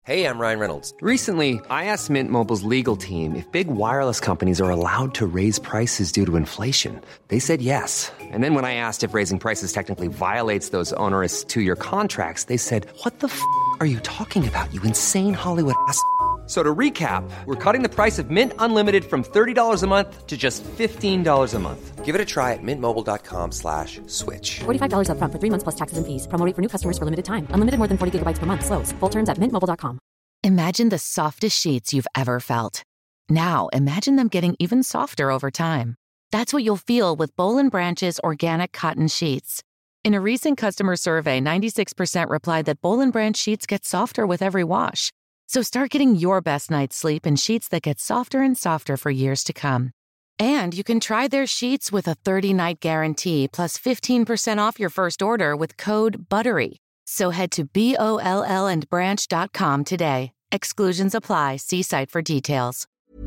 Hey, I'm Ryan Reynolds. Recently, I asked Mint Mobile's legal team if big wireless companies are allowed to raise prices due to inflation. They said yes. And then when I asked if raising prices technically violates those onerous two-year contracts, they said, "What the f*** are you talking about, you insane Hollywood ass?" So to recap, we're cutting the price of Mint Unlimited from $30 a month to just $15 a month. Give it a try at mintmobile.com/switch. $45 up front for 3 months plus taxes and fees. Promo rate for new customers for limited time. Unlimited more than 40 gigabytes per month. Slows full terms at mintmobile.com. Imagine the softest sheets you've ever felt. Now imagine them getting even softer over time. That's what you'll feel with Boll & Branch's organic cotton sheets. In a recent customer survey, 96% replied that Boll & Branch sheets get softer with every wash. So start getting your best night's sleep in sheets that get softer and softer for years to come. And you can try their sheets with a 30-night guarantee plus 15% off your first order with code BUTTERY. So head to BOLLandbranch.com today. Exclusions apply. See site for details.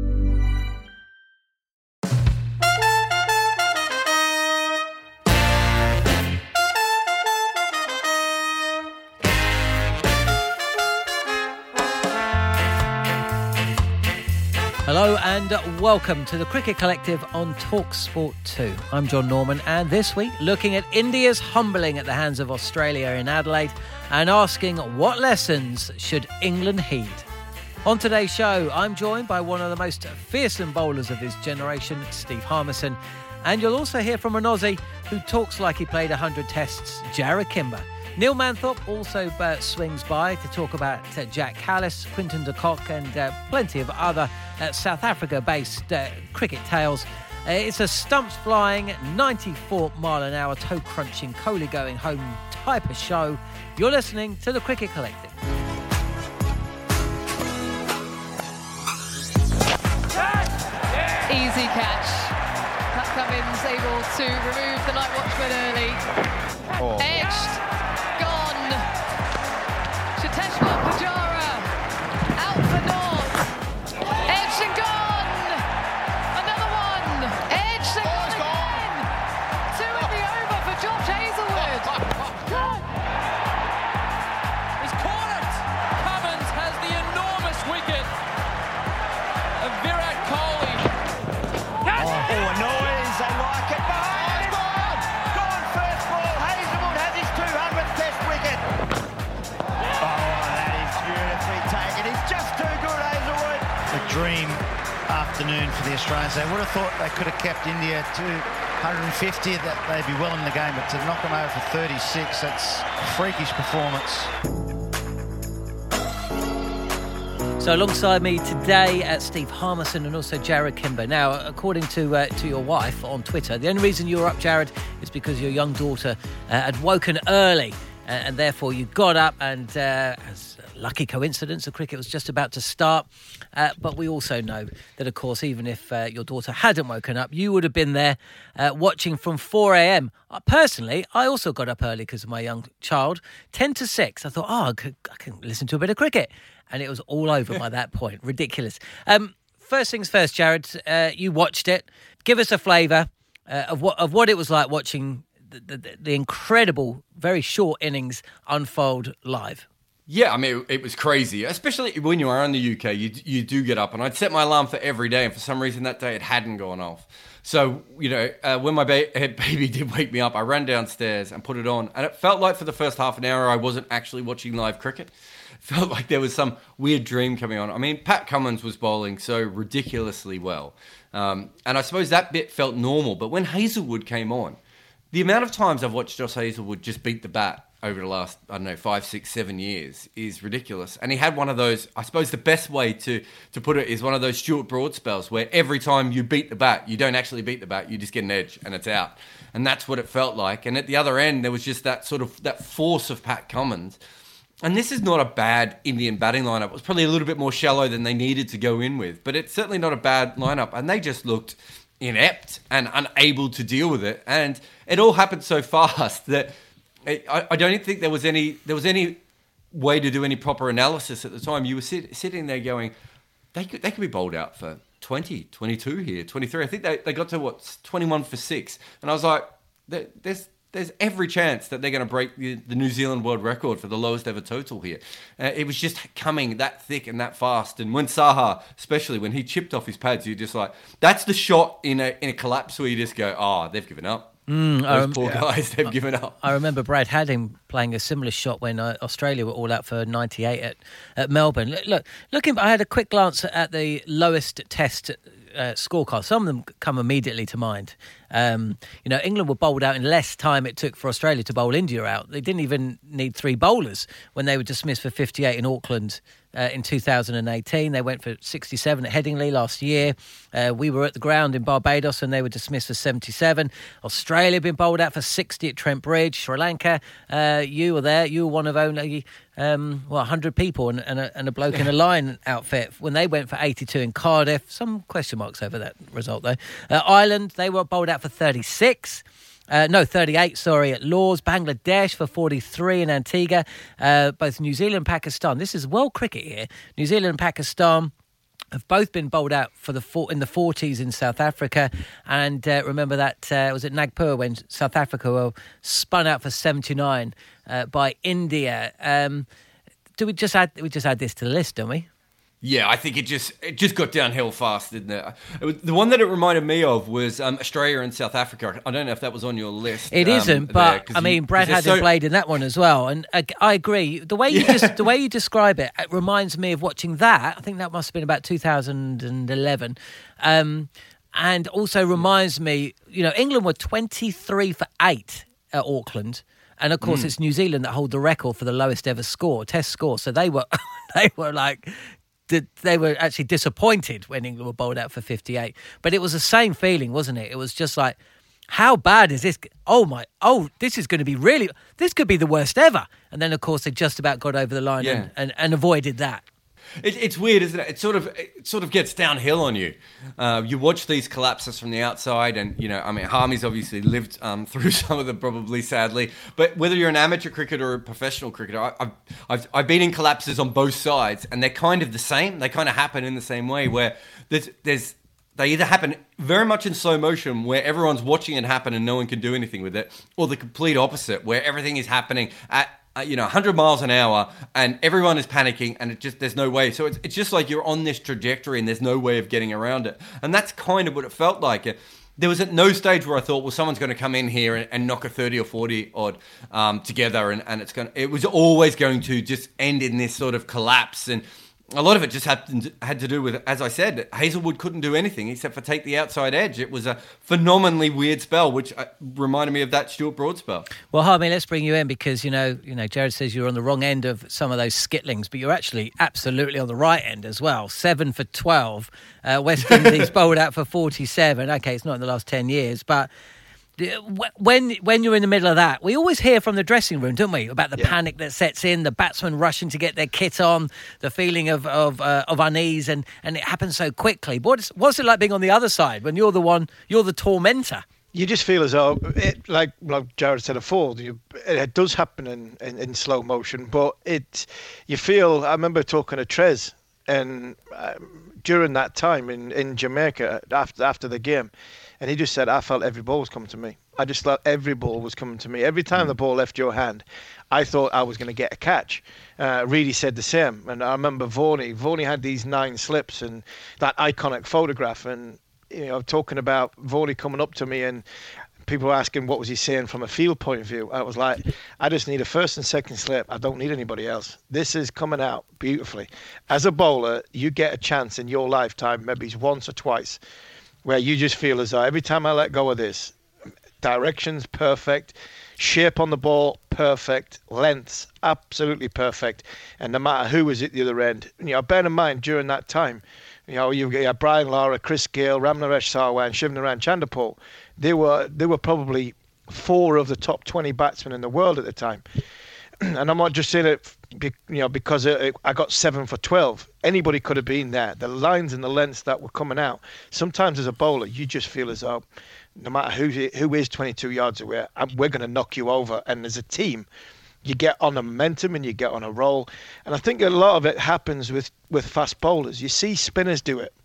Hello and welcome to the Cricket Collective on TalkSport 2. I'm John Norman, and this week looking at India's humbling at the hands of Australia in Adelaide and asking what lessons should England heed. On today's show, I'm joined by one of the most fearsome bowlers of his generation, Steve Harmison, and you'll also hear from an Aussie who talks like he played 100 tests, Jarrod Kimber. Neil Manthorpe also swings by to talk about Jack Kallis, Quinton de Kock and plenty of other South Africa-based cricket tales. It's a stumps-flying, 94-mile-an-hour, toe-crunching, Kohli-going-home type of show. You're listening to The Cricket Collective. Easy catch. Pat Cummins able to remove the night watchman early. Edged. Gone. Cheteshwar Pujara out for North. Edged and gone. Another one. Edged and gone again. Two in the over for Josh Hazlewood. He's caught it. Cummins has the enormous wicket of Virat Kohli. Oh, a noise. They like it. Behind him. Gone first ball. Hazlewood has his 200th test wicket. That is beautifully taken. He's just too good, Hazlewood. A dream afternoon for the Australians. They would have thought they could have kept India to 150, that they'd be well in the game, but to knock them over for 36, that's a freakish performance. So alongside me today, Steve Harmison and also Jarrod Kimber. Now, according to your wife on Twitter, the only reason you were up, Jarrod, is because your young daughter had woken early, and therefore you got up, and as a lucky coincidence, the cricket was just about to start. But we also know that, of course, even if your daughter hadn't woken up, you would have been there watching from 4 a.m. Personally, I also got up early because of my young child. 10 to 6, I thought, I can listen to a bit of cricket. And it was all over by that point. Ridiculous. First things first, Jarrod, you watched it. Give us a flavour of what it was like watching the incredible, very short innings unfold live. Yeah, I mean, it was crazy, especially when you are in the UK. You do get up, and I'd set my alarm for every day, and for some reason that day it hadn't gone off. So, when my baby did wake me up, I ran downstairs and put it on, and it felt like for the first half an hour I wasn't actually watching live cricket. It felt like there was some weird dream coming on. I mean, Pat Cummins was bowling so ridiculously well, and I suppose that bit felt normal. But when Hazlewood came on, the amount of times I've watched Josh Hazlewood just beat the bat over the last, 5, 6, 7 years is ridiculous. And he had one of those, I suppose the best way to put it is one of those Stuart Broad spells where every time you beat the bat, you don't actually beat the bat, you just get an edge and it's out. And that's what it felt like. And at the other end, there was just that force of Pat Cummins. And this is not a bad Indian batting lineup. It was probably a little bit more shallow than they needed to go in with, but it's certainly not a bad lineup. And they just looked inept and unable to deal with it. And it all happened so fast that I don't think there was any way to do any proper analysis at the time. You were sitting there going, they could be bowled out for 20, 22 here, 23. I think they got to 21 for 6, and I was like, there's there's every chance that they're going to break the New Zealand world record for the lowest ever total here. It was just coming that thick and that fast. And when Saha, especially when he chipped off his pads, you're just like, that's the shot in a collapse where you just go, they've given up. Those poor guys, they've given up. I remember Brad Hadding playing a similar shot when Australia were all out for 98 at Melbourne. I had a quick glance at the lowest test scorecard. Some of them come immediately to mind. England were bowled out in less time it took for Australia to bowl India out. They didn't even need 3 bowlers when they were dismissed for 58 in Auckland in 2018. They went for 67 at Headingley last year. We were at the ground in Barbados and they were dismissed for 77. Australia had been bowled out for 60 at Trent Bridge. Sri Lanka, you were there. You were one of only 100 people and a bloke in a line outfit when they went for 82 in Cardiff. Some question marks over that result though. Ireland, they were bowled out for 36. 38, at Lord's. Bangladesh for 43 in Antigua. Both New Zealand and Pakistan. This is world cricket here. New Zealand and Pakistan have both been bowled out in the 40s in South Africa. And remember that, was it Nagpur when South Africa were spun out for 79 by India. We just add this to the list, don't we? Yeah, I think it just got downhill fast, didn't it? The one that it reminded me of was Australia and South Africa. I don't know if that was on your list. It isn't, but Brad Hadding played in that one as well, and I agree. The way you describe it reminds me of watching that. I think that must have been about 2011, and also reminds me. England were 23 for 8 at Auckland. And of course, it's New Zealand that hold the record for the lowest ever test score. So they were they were actually disappointed when England were bowled out for 58. But it was the same feeling, wasn't it? It was just like, how bad is this? This is going to be this could be the worst ever. And then, of course, they just about got over the line and avoided that. It's weird, isn't it? It sort of gets downhill on you. You watch these collapses from the outside, and Harmy's obviously lived through some of them, probably sadly. But whether you're an amateur cricketer or a professional cricketer, I've been in collapses on both sides, and they're kind of the same. They kind of happen in the same way, where they either happen very much in slow motion, where everyone's watching it happen and no one can do anything with it, or the complete opposite, where everything is happening at 100 miles an hour, and everyone is panicking, and there's no way. So it's just like you're on this trajectory, and there's no way of getting around it. And that's kind of what it felt like. There was at no stage where I thought, well, someone's going to come in here and knock a 30 or 40 odd together, and it was always going to just end in this sort of collapse. And a lot of it just had to do with, as I said, Hazelwood couldn't do anything except for take the outside edge. It was a phenomenally weird spell, which reminded me of that Stuart Broad spell. Well, Harmy, let's bring you in because, Jared says you're on the wrong end of some of those skitlings, but you're actually absolutely on the right end as well. 7 for 12. West Indies bowled out for 47. Okay, it's not in the last 10 years, but when you're in the middle of that, we always hear from the dressing room, don't we, about the panic that sets in, the batsmen rushing to get their kit on, the feeling of unease, and it happens so quickly. What's it like being on the other side when you're the tormentor? You just feel as though, like Jared said before, it does happen in slow motion, but you feel. I remember talking to Trez, and during that time in Jamaica after the game. And he just said, I felt every ball was coming to me. I just thought every ball was coming to me. Every time the ball left your hand, I thought I was going to get a catch. Reedy said the same. And I remember Varney had these 9 slips and that iconic photograph. And, talking about Varney coming up to me and people were asking what was he saying from a field point of view. I was like, I just need a first and second slip. I don't need anybody else. This is coming out beautifully. As a bowler, you get a chance in your lifetime, maybe once or twice, where you just feel as though every time I let go of this, direction's perfect, shape on the ball, perfect, lengths, absolutely perfect. And no matter who was at the other end, bear in mind during that time, you got Brian Lara, Chris Gale, Ramnaresh Sarwan, Shivnarine Chanderpaul. They were probably 4 of the top 20 batsmen in the world at the time. And I'm not just saying it, because I got 7 for 12. Anybody could have been there. The lines and the lengths that were coming out. Sometimes as a bowler, you just feel as though no matter who is 22 yards away, we're going to knock you over. And as a team, you get on a momentum and you get on a roll. And I think a lot of it happens with fast bowlers. You see spinners do it.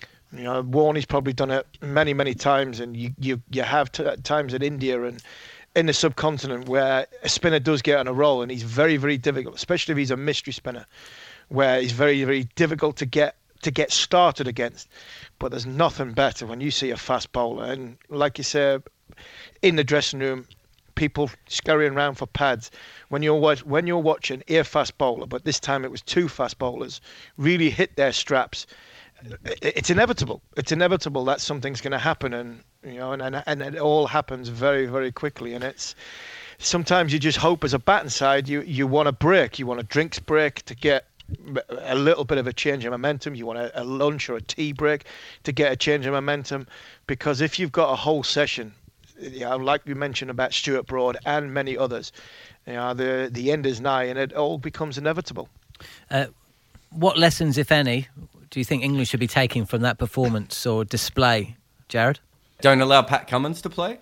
Warney's probably done it many, many times. And you have times in India and in the subcontinent where a spinner does get on a roll, and he's very, very difficult, especially if he's a mystery spinner, where he's very, very difficult to get started against. But there's nothing better when you see a fast bowler, and like you say, in the dressing room, people scurrying around for pads. When you're watching a fast bowler, but this time it was 2 fast bowlers, really hit their straps, it's inevitable. It's inevitable that something's going to happen, and it all happens very, very quickly. And it's sometimes you just hope, as a batting side, you want a break, you want a drinks break to get a little bit of a change of momentum. You want a lunch or a tea break to get a change of momentum, because if you've got a whole session, like you mentioned about Stuart Broad and many others, the end is nigh, and it all becomes inevitable. What lessons, if any, do you think England should be taking from that performance or display, Jared? Don't allow Pat Cummins to play.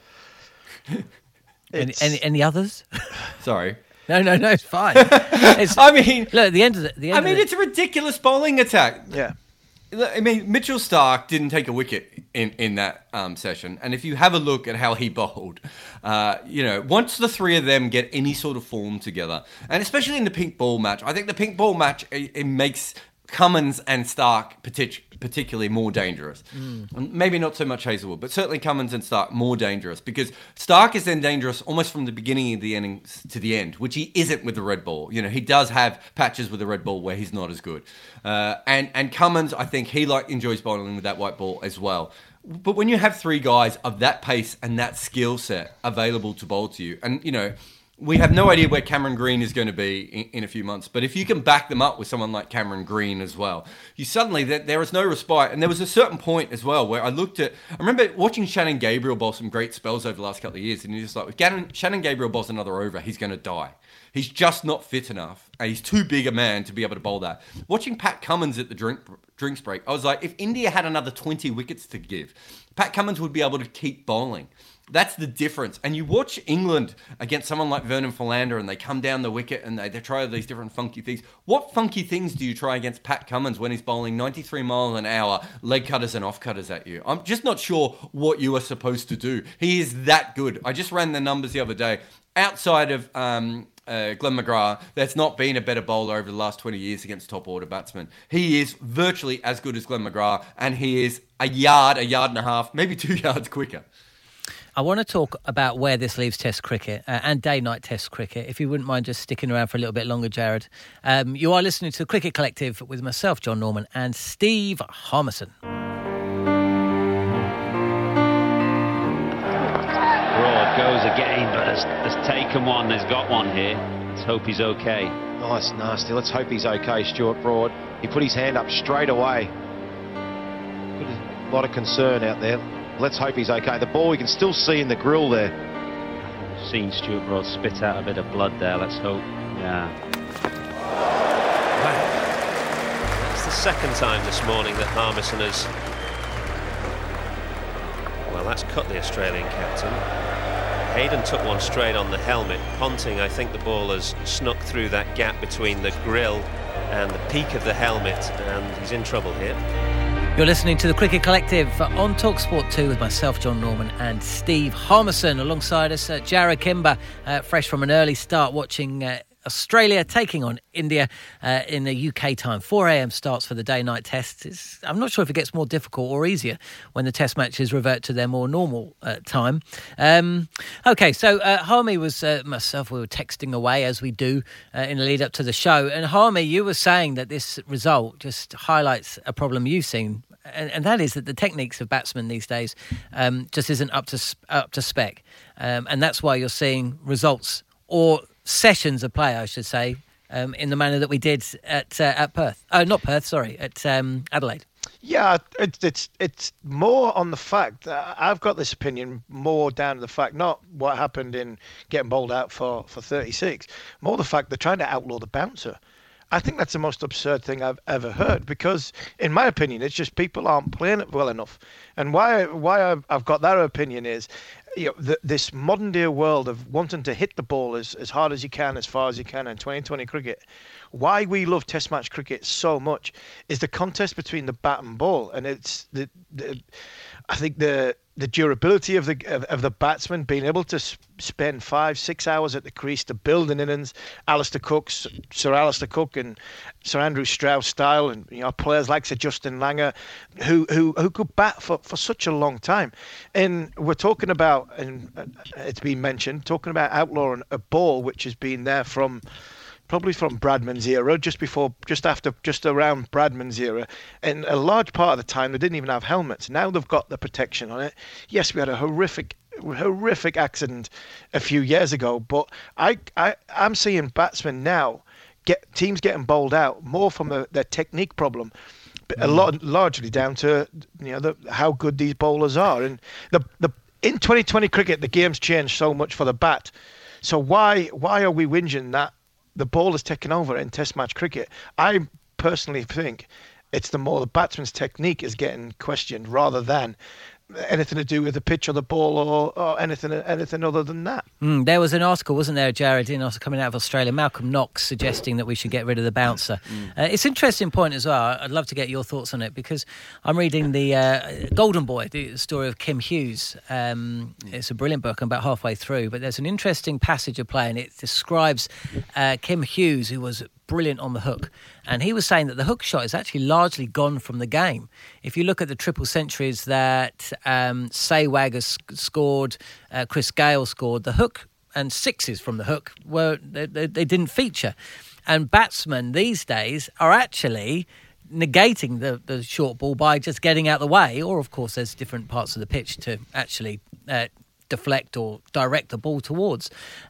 Any others? Sorry. No, it's fine. Look, at the end of it's a ridiculous bowling attack. Yeah. I mean, Mitchell Starc didn't take a wicket in that session. And if you have a look at how he bowled, once the 3 of them get any sort of form together, and especially in the pink ball match, I think the pink ball match, it makes Cummins and Starc particularly more dangerous. Maybe not so much Hazelwood, but certainly Cummins and Starc more dangerous, because Starc is then dangerous almost from the beginning of the innings to the end, which he isn't with the red ball. He does have patches with the red ball where he's not as good. And Cummins, I think he enjoys bowling with that white ball as well. But when you have 3 guys of that pace and that skill set available to bowl to you, and we have no idea where Cameron Green is going to be in a few months, but if you can back them up with someone like Cameron Green as well, you suddenly, there is no respite. And there was a certain point as well where I remember watching Shannon Gabriel bowl some great spells over the last couple of years, and you're just like, if Shannon Gabriel bowls another over, he's going to die. He's just not fit enough, and he's too big a man to be able to bowl that. Watching Pat Cummins at the drinks break, I was like, if India had another 20 wickets to give, Pat Cummins would be able to keep bowling. That's the difference. And you watch England against someone like Vernon Philander, and they come down the wicket and they try these different funky things. What funky things do you try against Pat Cummins when he's bowling 93 miles an hour, leg cutters and off cutters at you? I'm just not sure what you are supposed to do. He is that good. I just ran the numbers the other day. Outside of Glenn McGrath, that's not been a better bowler over the last 20 years against top order batsmen. He is virtually as good as Glenn McGrath, and he is a yard and a half, maybe 2 yards quicker. I want to talk about where this leaves Test cricket and day-night Test cricket, if you wouldn't mind just sticking around for a little bit longer, Jared. You are listening to the Cricket Collective with myself, John Norman, and Steve Harmison. Broad goes again, but has taken one. There's got one here. Let's hope he's okay. Nice, nasty. Let's hope he's okay, Stuart Broad. He put his hand up straight away. A lot of concern out there. Let's hope he's okay. The ball we can still see in the grill there. Seen Stuart Broad spit out a bit of blood there. Let's hope. Yeah. It's the second time this morning that Harmison has... Well, that's cut the Australian captain. Hayden took one straight on the helmet. Ponting, I think the ball has snuck through that gap between the grill and the peak of the helmet, and he's in trouble here. You're listening to the Cricket Collective on TalkSport 2 with myself, John Norman, and Steve Harmison. Alongside us, Jarrod Kimber, fresh from an early start watching Australia taking on India in the UK time. 4 a.m. starts for the day-night test. I'm not sure if it gets more difficult or easier when the test matches revert to their more normal time. Okay, so Harmy was myself, we were texting away as we do in the lead up to the show. And Harmy, you were saying that this result just highlights a problem you've seen, and that is that the techniques of batsmen these days just isn't up to spec. And that's why you're seeing results or sessions of play, I should say, in the manner that we did at Perth. Oh, not Perth, sorry, at Adelaide. Yeah, it's more on the fact that I've got this opinion more down to the fact, not what happened in getting bowled out for 36, more the fact they're trying to outlaw the bouncer. I think that's the most absurd thing I've ever heard, because in my opinion, it's just people aren't playing it well enough. And why I've got that opinion is, this modern day world of wanting to hit the ball as hard as you can, as far as you can in 2020 cricket, why we love Test match cricket so much is the contest between the bat and ball, and it's I think the durability of the batsman being able to spend 5-6 hours at the crease to build an innings. Sir Alistair Cook and Sir Andrew Strauss style, and players like Sir Justin Langer, who could bat for such a long time. And we're talking about, and it's been mentioned, talking about outlawing a ball which has been there probably from Bradman's era, just around Bradman's era. And a large part of the time, they didn't even have helmets. Now they've got the protection on it. Yes, we had a horrific accident a few years ago, but I'm seeing batsmen now teams getting bowled out more from their technique problem, but largely down to how good these bowlers are. And in 2020 cricket, the game's changed so much for the bat. So why are we whinging that the ball has taken over in Test match cricket? I personally think it's the batsman's technique is getting questioned rather than anything to do with the pitch or the ball or anything other than that. There was an article, wasn't there, Jared, coming out of Australia, Malcolm Knox suggesting that we should get rid of the bouncer. It's an interesting point as well. I'd love to get your thoughts on it, because I'm reading the Golden Boy, the story of Kim Hughes. It's a brilliant book. I'm about halfway through, but there's an interesting passage of play, and it describes Kim Hughes, who was brilliant on the hook, and he was saying that the hook shot is actually largely gone from the game. If you look at the triple centuries that Sehwag has scored, Chris Gale scored, the hook and sixes from the hook they didn't feature. And batsmen these days are actually negating the short ball by just getting out the way, or of course there's different parts of the pitch to actually deflect or direct the ball towards.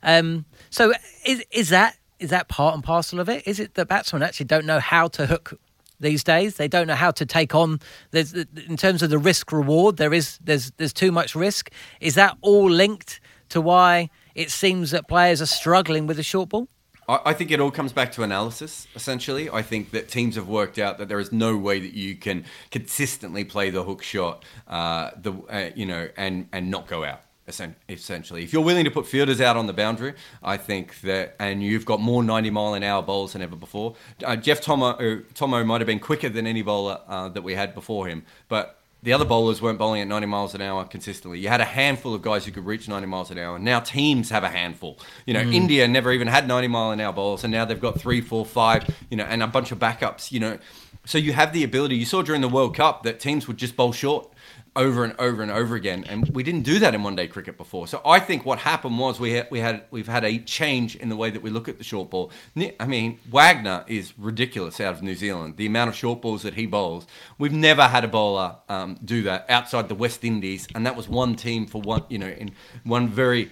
So is that part and parcel of it? Is it that batsmen actually don't know how to hook these days? They don't know how to take on. In terms of the risk reward, there's too much risk. Is that all linked to why it seems that players are struggling with the short ball? I think it all comes back to analysis, essentially. I think that teams have worked out that there is no way that you can consistently play the hook shot, and not go out. Essentially, if you're willing to put fielders out on the boundary, I think that, and you've got more 90-mile-an-hour bowlers than ever before. Jeff Tomo might have been quicker than any bowler that we had before him, but the other bowlers weren't bowling at 90 miles an hour consistently. You had a handful of guys who could reach 90 miles an hour. Now teams have a handful. India never even had 90-mile-an-hour bowlers, and now they've got 3, 4, 5, and a bunch of backups. So you have the ability. You saw during the World Cup that teams would just bowl short over and over and over again, and we didn't do that in one-day cricket before. So I think what happened was we've had a change in the way that we look at the short ball. I mean, Wagner is ridiculous out of New Zealand. The amount of short balls that he bowls, we've never had a bowler do that outside the West Indies, and that was one team for one, in one very.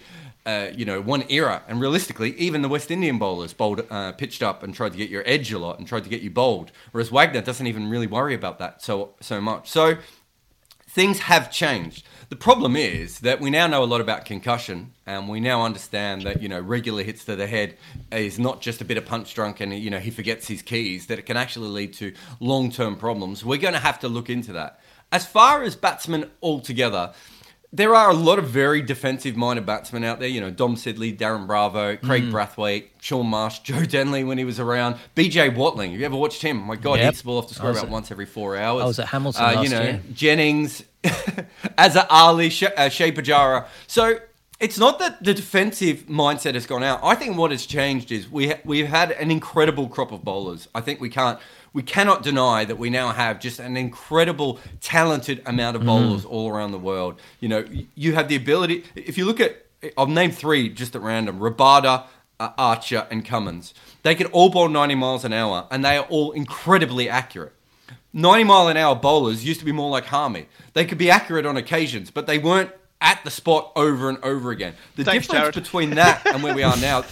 One era, and realistically, even the West Indian bowlers pitched up and tried to get your edge a lot and tried to get you bowled, whereas Wagner doesn't even really worry about that so much. So things have changed. The problem is that we now know a lot about concussion, and we now understand that regular hits to the head is not just a bit of punch drunk and he forgets his keys, that it can actually lead to long-term problems. We're going to have to look into that. As far as batsmen altogether, there are a lot of very defensive-minded batsmen out there. Dom Sidley, Darren Bravo, Craig Brathwaite, Sean Marsh, Joe Denley when he was around, BJ Watling. Have you ever watched him? My God, he hits the ball off the score about once every 4 hours. I was at Hamilton last year. Jennings, Azhar Ali, Shea Pujara. So it's not that the defensive mindset has gone out. I think what has changed is we've had an incredible crop of bowlers. I think we cannot deny that we now have just an incredible, talented amount of bowlers all around the world. You have the ability. If you look at, I'll name 3 just at random: Rabada, Archer, and Cummins. They can all bowl 90 miles an hour, and they are all incredibly accurate. 90-mile-an-hour bowlers used to be more like Harmy. They could be accurate on occasions, but they weren't at the spot over and over again. The difference Jared. Between that and where we are now.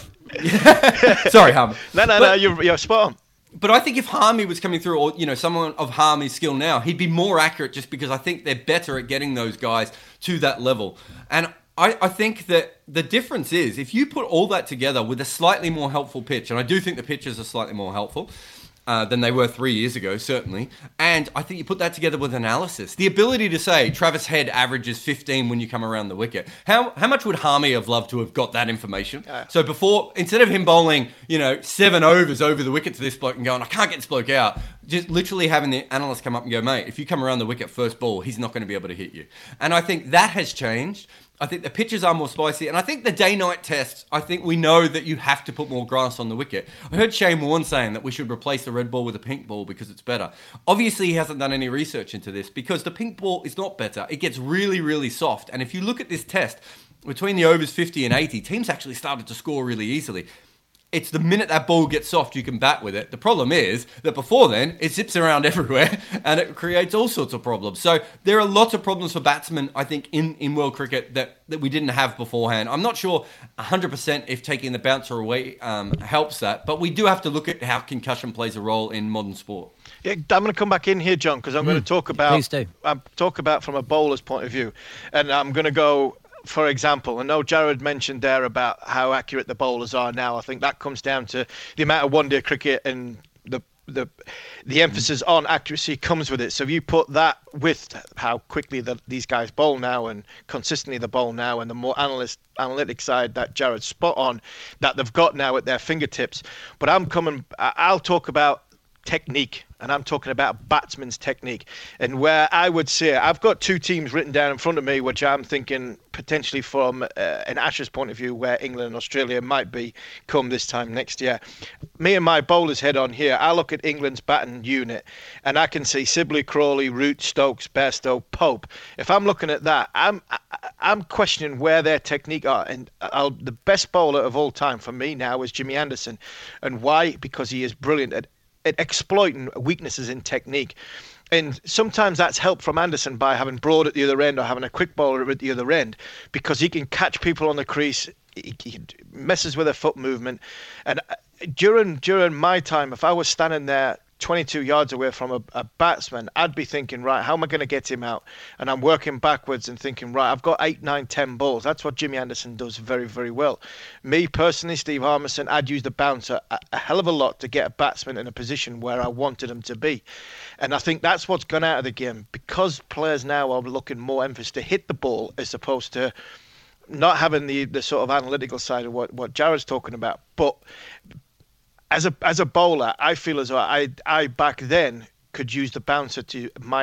Sorry, Harmy. No, you're spot on. But I think if Harmy was coming through, or someone of Harmy's skill now, he'd be more accurate, just because I think they're better at getting those guys to that level. And I think that the difference is, if you put all that together with a slightly more helpful pitch, and I do think the pitches are slightly more helpful, than they were 3 years ago, certainly. And I think you put that together with analysis. The ability to say Travis Head averages 15 when you come around the wicket. How much would Harmy have loved to have got that information? So before, instead of him bowling, 7 overs over the wicket to this bloke and going, I can't get this bloke out, just literally having the analyst come up and go, mate, if you come around the wicket first ball, he's not going to be able to hit you. And I think that has changed. I think the pitches are more spicy. And I think the day-night tests, I think we know that you have to put more grass on the wicket. I heard Shane Warne saying that we should replace the red ball with a pink ball because it's better. Obviously, he hasn't done any research into this because the pink ball is not better. It gets really, really soft. And if you look at this test, between the overs 50 and 80, teams actually started to score really easily. It's the minute that ball gets soft, you can bat with it. The problem is that before then, it zips around everywhere and it creates all sorts of problems. So there are lots of problems for batsmen, I think, in world cricket that we didn't have beforehand. I'm not sure 100% if taking the bouncer away helps that, but we do have to look at how concussion plays a role in modern sport. Yeah, I'm going to come back in here, John, because I'm going to talk about... Please do. Talk about from a bowler's point of view. And I'm going to go... For example, I know Jared mentioned there about how accurate the bowlers are now. I think that comes down to the amount of one-day cricket and the emphasis on accuracy comes with it. So if you put that with how quickly these guys bowl now and consistently they bowl now and the more analytic side that Jared's spot on that they've got now at their fingertips. But I'll talk about technique, and I'm talking about batsman's technique. And where I would say, I've got two teams written down in front of me, which I'm thinking potentially from an Ashes point of view, where England and Australia might be come this time next year. Me and my bowler's head on here, I look at England's batting unit, and I can see Sibley, Crawley, Root, Stokes, Bairstow, Pope. If I'm looking at that, I'm questioning where their technique are. And the best bowler of all time for me now is Jimmy Anderson. And why? Because he is brilliant at exploiting weaknesses in technique. And sometimes that's helped from Anderson by having Broad at the other end or having a quick bowler at the other end, because he can catch people on the crease. He messes with their foot movement. And during my time, if I was standing there 22 yards away from a batsman, I'd be thinking, right, how am I going to get him out? And I'm working backwards and thinking, right, I've got 8, 9, 10 balls. That's what Jimmy Anderson does very, very well. Me personally, Steve Harmison, I'd use the bouncer a hell of a lot to get a batsman in a position where I wanted him to be. And I think that's what's gone out of the game, because players now are looking more emphasis to hit the ball as opposed to not having the sort of analytical side of what Jared's talking about. But as a bowler, I feel as though I back then could use the bouncer to my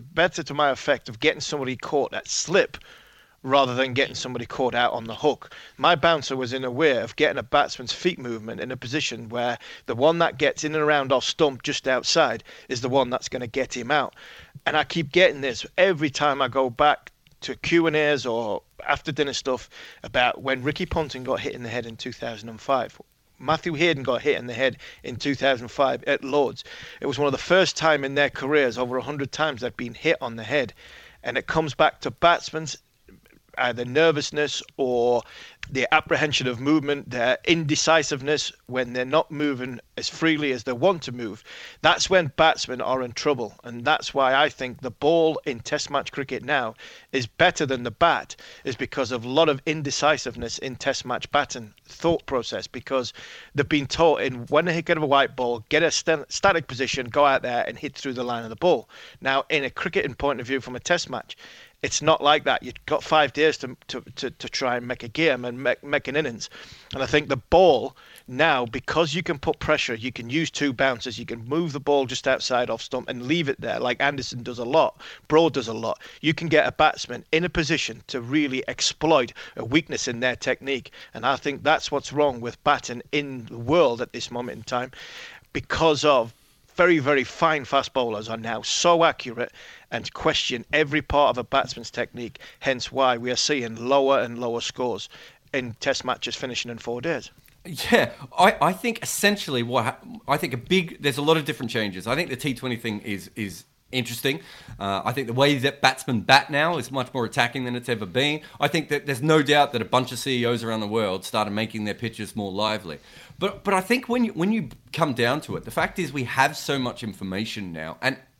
effect of getting somebody caught at slip rather than getting somebody caught out on the hook. My bouncer was in a way of getting a batsman's feet movement in a position where the one that gets in and around off stump just outside is the one that's going to get him out. And I keep getting this every time I go back to Q&As or after dinner stuff about when Ricky Ponting got hit in the head in 2005. Matthew Hayden got hit in the head in 2005 at Lord's. It was one of the first time in their careers, over 100 times, they'd been hit on the head. And it comes back to batsmen's either nervousness or the apprehension of movement, their indecisiveness when they're not moving as freely as they want to move. That's when batsmen are in trouble. And that's why I think the ball in Test match cricket now is better than the bat, is because of a lot of indecisiveness in Test match batting thought process, because they've been taught in when they get a white ball, get a static position, go out there and hit through the line of the ball. Now, in a cricketing point of view from a Test match, it's not like that. You've got 5 days to try and make a game and make an innings. And I think the ball now, because you can put pressure, you can use 2 bouncers, you can move the ball just outside off stump and leave it there like Anderson does a lot, Broad does a lot. You can get a batsman in a position to really exploit a weakness in their technique. And I think that's what's wrong with batting in the world at this moment in time, because of very, very fine fast bowlers are now so accurate and question every part of a batsman's technique, hence why we are seeing lower and lower scores in Test matches finishing in 4 days. Yeah, I think essentially there's a lot of different changes. I think the T20 thing is interesting. I think the way that batsmen bat now is much more attacking than it's ever been. I think that there's no doubt that a bunch of CEOs around the world started making their pitches more lively. But I think when you come down to it, the fact is we have so much information now, and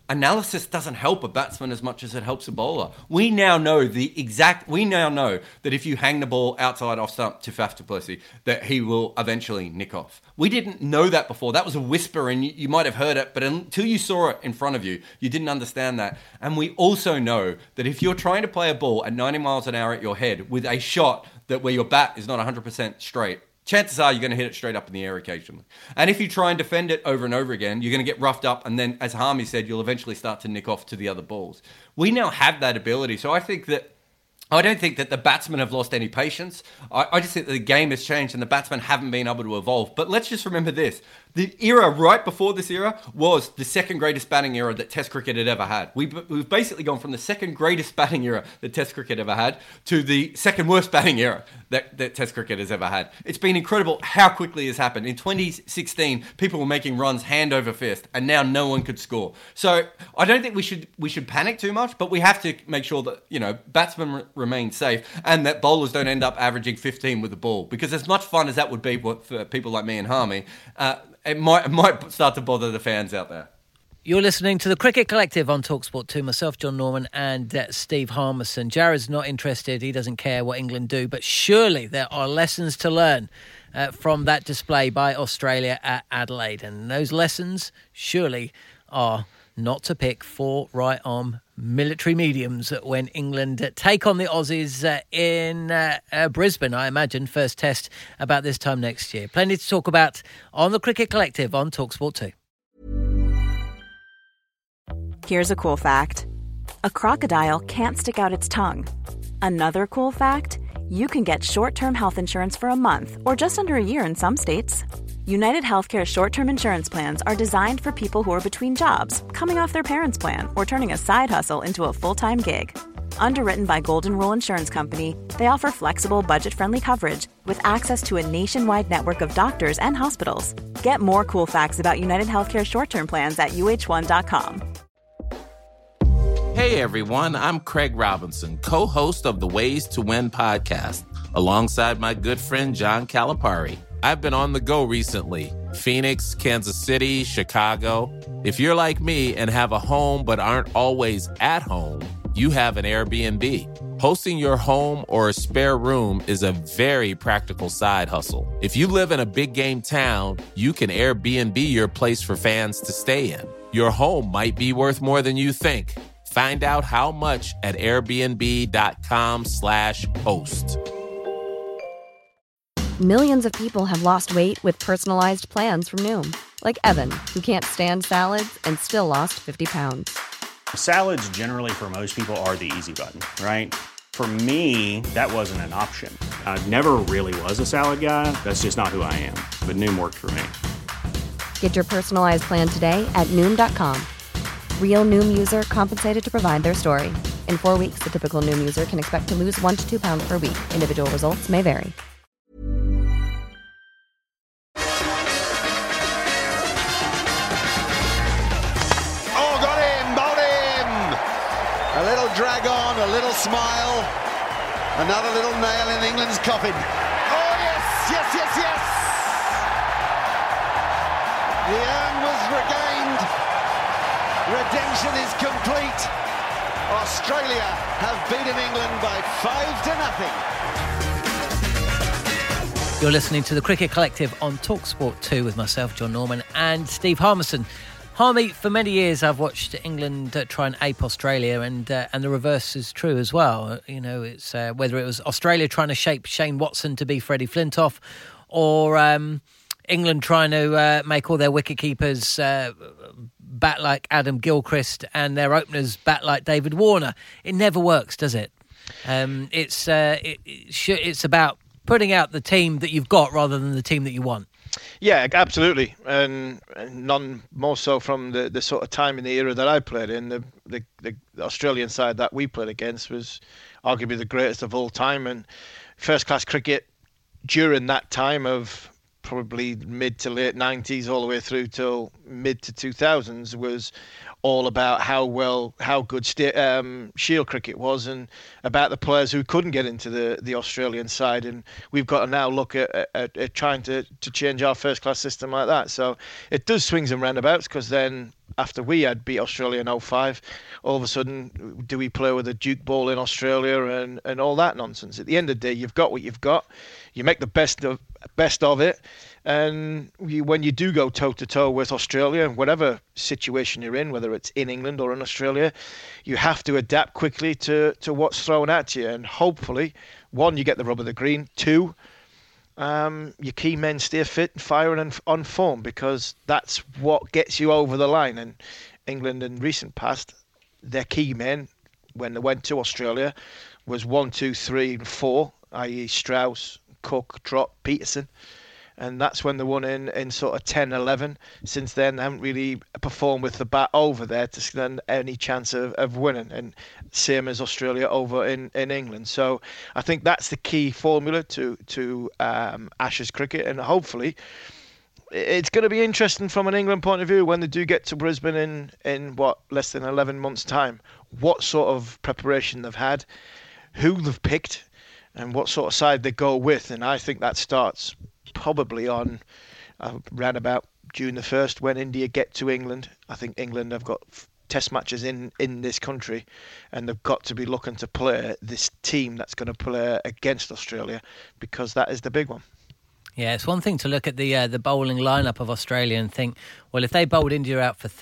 analysis doesn't help a batsman as much as it helps a bowler. We now know that if you hang the ball outside off stump to Faf du Plessis, that he will eventually nick off. We didn't know that before. That was a whisper, and you might have heard it, but until you saw it in front of you, you didn't understand that. And we also know that if you're trying to play a ball at 90 miles an hour at your head with a shot that where your bat is not 100% straight, chances are you're going to hit it straight up in the air occasionally. And if you try and defend it over and over again, you're going to get roughed up, and then, as Harmy said, you'll eventually start to nick off to the other balls. We now have that ability, so I don't think that the batsmen have lost any patience. I just think that the game has changed and the batsmen haven't been able to evolve. But let's just remember this. The era right before this era was the second greatest batting era that Test cricket had ever had. We've basically gone from the second greatest batting era that Test cricket ever had to the second worst batting era that Test cricket has ever had. It's been incredible how quickly it's happened. In 2016, people were making runs hand over fist, and now no one could score. So I don't think we should panic too much, but we have to make sure that batsmen remain safe and that bowlers don't end up averaging 15 with the ball. Because as much fun as that would be for people like me and Harmy, it might start to bother the fans out there. You're listening to the Cricket Collective on TalkSport 2. Myself, John Norman, and Steve Harmison. Jared's not interested. He doesn't care what England do. But surely there are lessons to learn from that display by Australia at Adelaide. And those lessons surely are not to pick 4 right-arm military mediums when England take on the Aussies in Brisbane, I imagine, first test about this time next year. Plenty to talk about on the Cricket Collective on TalkSport 2. Here's a cool fact. A crocodile can't stick out its tongue. Another cool fact, you can get short-term health insurance for a month or just under a year in some states. United Healthcare short-term insurance plans are designed for people who are between jobs, coming off their parents' plan, or turning a side hustle into a full-time gig. Underwritten by Golden Rule Insurance Company, they offer flexible, budget-friendly coverage with access to a nationwide network of doctors and hospitals. Get more cool facts about United Healthcare short-term plans at uh1.com. Hey everyone, I'm Craig Robinson, co-host of the Ways to Win podcast, alongside my good friend John Calipari. I've been on the go recently. Phoenix, Kansas City, Chicago. If you're like me and have a home but aren't always at home, you have an Airbnb. Hosting your home or a spare room is a very practical side hustle. If you live in a big game town, you can Airbnb your place for fans to stay in. Your home might be worth more than you think. Find out how much at airbnb.com/host. Millions of people have lost weight with personalized plans from Noom. Like Evan, who can't stand salads and still lost 50 pounds. Salads generally for most people are the easy button, right? For me, that wasn't an option. I never really was a salad guy. That's just not who I am. But Noom worked for me. Get your personalized plan today at Noom.com. Real Noom user compensated to provide their story. In 4 weeks, the typical Noom user can expect to lose 1 to 2 pounds per week. Individual results may vary. A little drag on, a little smile, another little nail in England's coffin. Oh yes, yes, yes, yes! The urn was regained. Redemption is complete. Australia have beaten England by 5-0. You're listening to the Cricket Collective on TalkSport 2 with myself, John Norman, and Steve Harmison. Harmy, for many years I've watched England try and ape Australia, and the reverse is true as well. You know, it's whether it was Australia trying to shape Shane Watson to be Freddie Flintoff, or England trying to make all their wicketkeepers bat like Adam Gilchrist and their openers bat like David Warner. It never works, does it? It's about putting out the team that you've got rather than the team that you want. Yeah, absolutely, and none more so from the sort of time in the era that I played in. The Australian side that we played against was arguably the greatest of all time, and first-class cricket during that time of probably mid to late 90s all the way through till mid to 2000s was all about how good Shield cricket was, and about the players who couldn't get into the Australian side. And we've got to now look at trying to change our first class system like that. So it does swings and roundabouts, because then after we had beat Australia in 05, all of a sudden, do we play with a Duke ball in Australia and all that nonsense? At the end of the day, you've got what you've got. You make the best of it. And when you do go toe-to-toe with Australia, whatever situation you're in, whether it's in England or in Australia, you have to adapt quickly to what's thrown at you. And hopefully, one, you get the rub of the green. Two, your key men stay fit and firing and on form, because that's what gets you over the line. And England in recent past, their key men, when they went to Australia, was 1, 2, 3, and 4, i.e. Strauss, Cook, Trott, Peterson. And that's when they won in sort of 10, 11. Since then, they haven't really performed with the bat over there to stand any chance of winning. And same as Australia over in England. So I think that's the key formula to Ashes cricket. And hopefully, it's going to be interesting from an England point of view when they do get to Brisbane in less than 11 months' time. What sort of preparation they've had, who they've picked, and what sort of side they go with. And I think that starts probably on around about June the 1st when India get to England. I think England have got test matches in this country, and they've got to be looking to play this team that's going to play against Australia, because that is the big one. Yeah, it's one thing to look at the bowling lineup of Australia and think, well, if they bowled India out for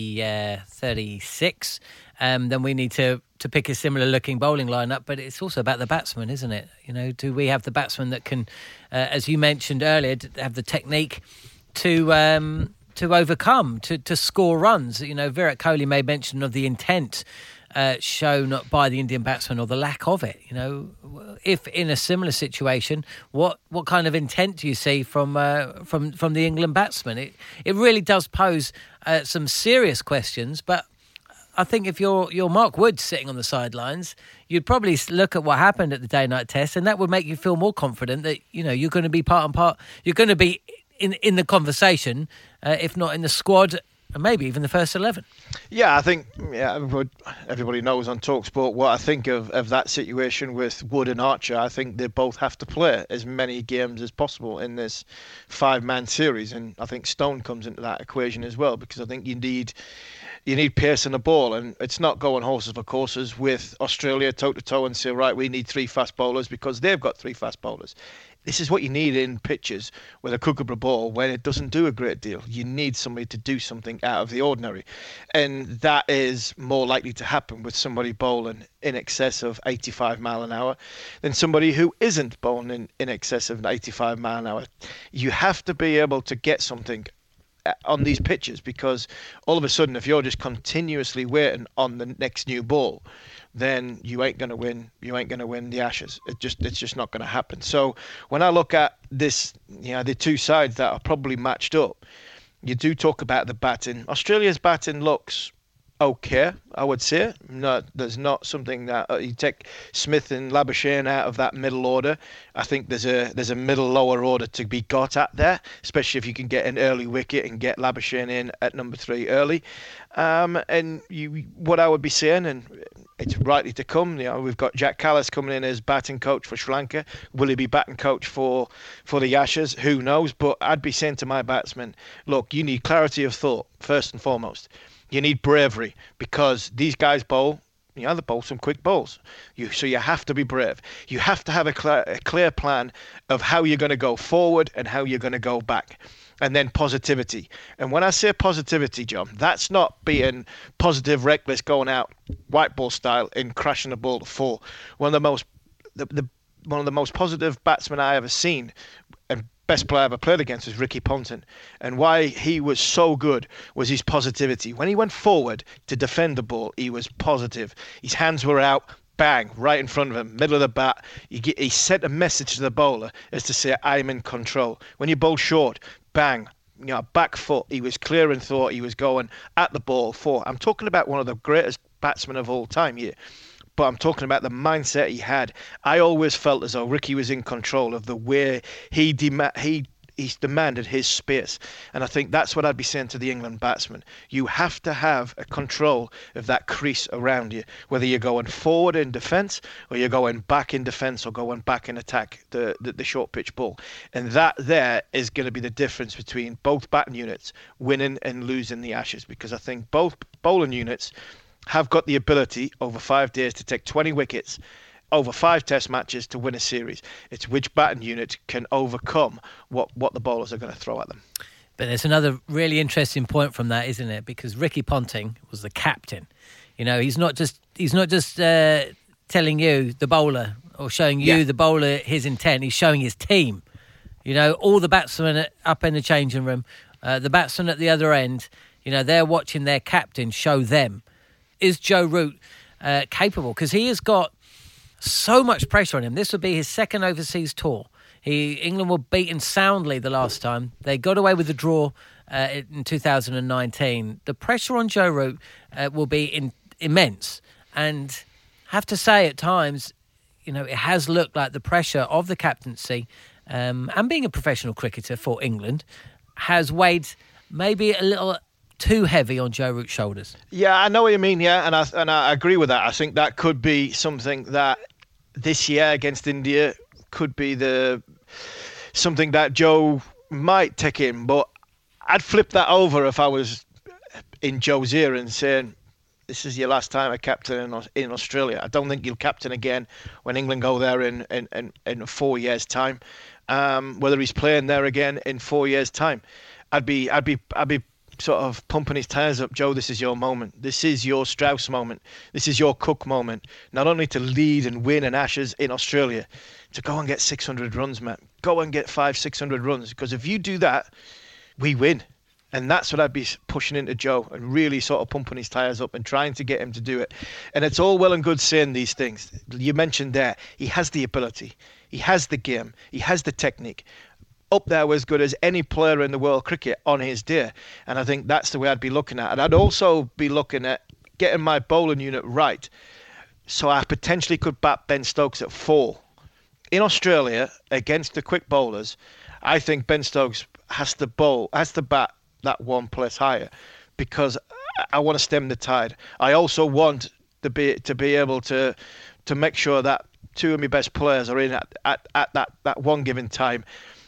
36, then we need to pick a similar-looking bowling lineup. But it's also about the batsmen, isn't it? You know, do we have the batsmen that can, as you mentioned earlier, have the technique to overcome, to score runs? You know, Virat Kohli made mention of the intent shown by the Indian batsman, or the lack of it. You know, if in a similar situation, what kind of intent do you see from the England batsman? It really does pose some serious questions. But I think if you're Mark Wood sitting on the sidelines, you'd probably look at what happened at the Day-Night Test, and that would make you feel more confident that, you know, you're going to be part and part. You're going to be in the conversation, if not in the squad, and maybe even the first 11. Yeah, I think everybody knows on TalkSport what I think of that situation with Wood and Archer. I think they both have to play as many games as possible in this 5-man series, and I think Stone comes into that equation as well, because I think you need pace in the ball, and it's not going horses for courses with Australia toe-to-toe and say, right, we need 3 fast bowlers because they've got 3 fast bowlers. This is what you need in pitches with a Kookaburra ball when it doesn't do a great deal. You need somebody to do something out of the ordinary. And that is more likely to happen with somebody bowling in excess of 85 mile an hour than somebody who isn't bowling in excess of 85 mile an hour. You have to be able to get something on these pitches, because all of a sudden, if you're just continuously waiting on the next new ball, then you ain't going to win. You ain't going to win the Ashes. It's just not going to happen. So when I look at this, you know, the two sides that are probably matched up, you do talk about the batting. Australia's batting looks okay, I would say. No, there's not something that you take Smith and Labuschagne out of that middle order. I think there's a middle lower order to be got at there, especially if you can get an early wicket and get Labuschagne in at number 3 early. What I would be saying, and it's rightly to come, you know, we've got Jack Callis coming in as batting coach for Sri Lanka. Will he be batting coach for the Ashes? Who knows? But I'd be saying to my batsmen, look, you need clarity of thought first and foremost. You need bravery, because these guys bowl, you know, they bowl some quick bowls. So you have to be brave. You have to have a clear plan of how you're going to go forward and how you're going to go back. And then positivity. And when I say positivity, John, that's not being positive, reckless, going out white ball style and crashing the ball to 4. One of the most positive batsmen I ever seen, and best player I ever played against, was Ricky Ponting. And why he was so good was his positivity. When he went forward to defend the ball, he was positive. His hands were out. Bang, right in front of him, middle of the bat. He sent a message to the bowler as to say, I'm in control. When you bowl short, bang, you know, back foot. He was clear in thought. He was going at the ball for. I'm talking about one of the greatest batsmen of all time here. But I'm talking about the mindset he had. I always felt as though Ricky was in control of the way he he's demanded his space. And I think that's what I'd be saying to the England batsmen. You have to have a control of that crease around you, whether you're going forward in defence or you're going back in defence or going back in attack, the short pitch ball. And that there is going to be the difference between both batting units winning and losing the Ashes, because I think both bowling units have got the ability over 5 days to take 20 wickets over 5 test matches to win a series. It's which batting unit can overcome what the bowlers are going to throw at them. But there's another really interesting point from that, isn't it? Because Ricky Ponting was the captain. You know, he's not just telling you, the bowler, or showing you, the bowler, his intent. He's showing his team. You know, all the batsmen up in the changing room, the batsmen at the other end, you know, they're watching their captain show them. Is Joe Root capable? Because he has got so much pressure on him. This would be his second overseas tour. England were beaten soundly the last time. They got away with the draw in 2019. The pressure on Joe Root will be immense. And have to say, at times, you know, it has looked like the pressure of the captaincy and being a professional cricketer for England has weighed maybe a little too heavy on Joe Root's shoulders. Yeah, I know what you mean. Yeah, and I agree with that. I think that could be something that this year against India could be something that Joe might take in. But I'd flip that over if I was in Joe's ear and saying, this is your last time a captain in Australia. I don't think you'll captain again when England go there in 4 years' time. Whether he's playing there again in 4 years' time, I'd be sort of pumping his tyres up. Joe, this is your moment. This is your Strauss moment. This is your Cook moment. Not only to lead and win an Ashes in Australia, to go and get 600 runs, man. Go and get 500-600 runs. Because if you do that, we win. And that's what I'd be pushing into Joe and really sort of pumping his tyres up and trying to get him to do it. And it's all well and good saying these things. You mentioned there, he has the ability. He has the game. He has the technique. Up there as good as any player in the world cricket on his day. And I think that's the way I'd be looking at it. I'd also be looking at getting my bowling unit right. So I potentially could bat Ben Stokes at 4. In Australia, against the quick bowlers, I think Ben Stokes has to bat that one place higher, because I want to stem the tide. I also want to be able to make sure that 2 of my best players are in at that one given time,